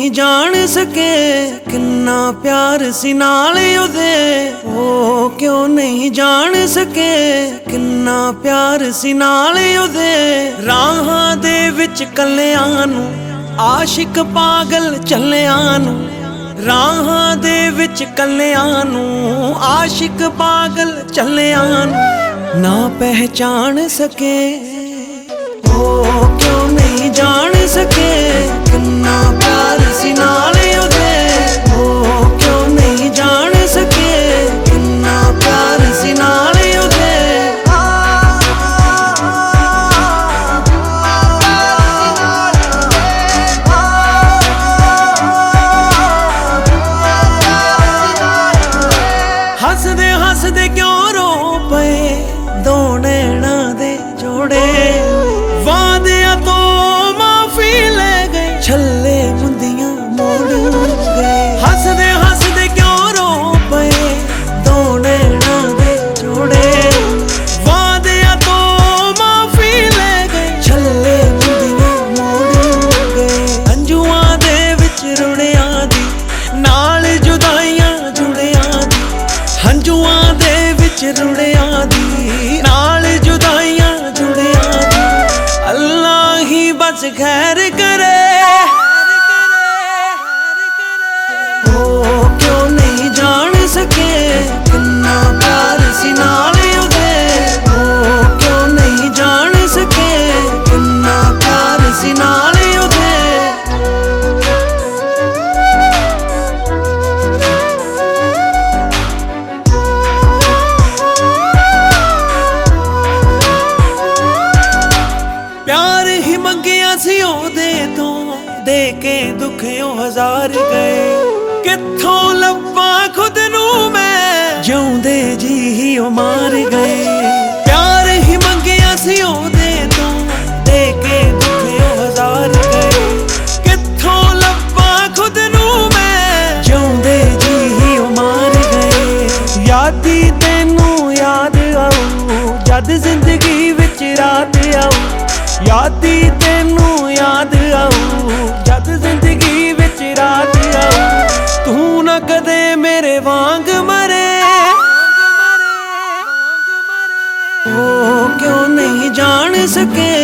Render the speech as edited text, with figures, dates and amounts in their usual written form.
नहीं जान सके किन्ना प्यार सी नाल ओदे। ओ क्यों नहीं जान सके किन्ना प्यार सी नाल ओदे। राहां दे विच कल्लियां नूं आशिक पागल चलियां नूं। राहां दे विच कल्लियां नूं आशिक पागल चलियां नूं ना पहचान सके। ओ क्यों नहीं जान सके किन्ना प्यार सी नाल ओदे। ओ क्यों नहीं जान सके किन्ना प्यार सी नाल ओदे। हसदे हसदे क्यों रो पे दो नैना दे जोड़े। वादिया तो माफी ले गए छल्ले मुंदियां मोड़ गए। हसदे हसदे क्यों रो पे दो नैना दे जोड़े। वादिया तो माफी ले गए छल्ले मुंदियां मोड़ गए। अंजुआं दे विच रुड़िया दी नाल जुदाइयां जुड़िया दी। हंजुआं दे विच रुड़िया दी नाल जुदाइयां जुड़िया दी। अल्लाह ही बस खैर करे। ओ क्यों नहीं जान सके किन्ना प्यार सी नाल ओदे। ओ क्यों नहीं जान सके किन्ना प्यार सी नाल ओदे। प्यार ही मंगिया सी ओदे तो दे के दुखियों हजार गए। कित्थों लब्बा खुद नू मैं जिउंदे जी ही ओ मार गए। प्यार ही मंगिया सी ओदे तो दे के दुखियों हजार गए। कित्थों लब्बा खुद नू मैं जिउंदे जी ही ओ मार गए। यादी तैनू याद आऊ जद जिंदगी विच रात आऊ। यादी तैनू याद आऊ जद जिंदगी विच रात आऊ। तू ना कदे मेरे वांग मरे। ओ क्यों नहीं जान सके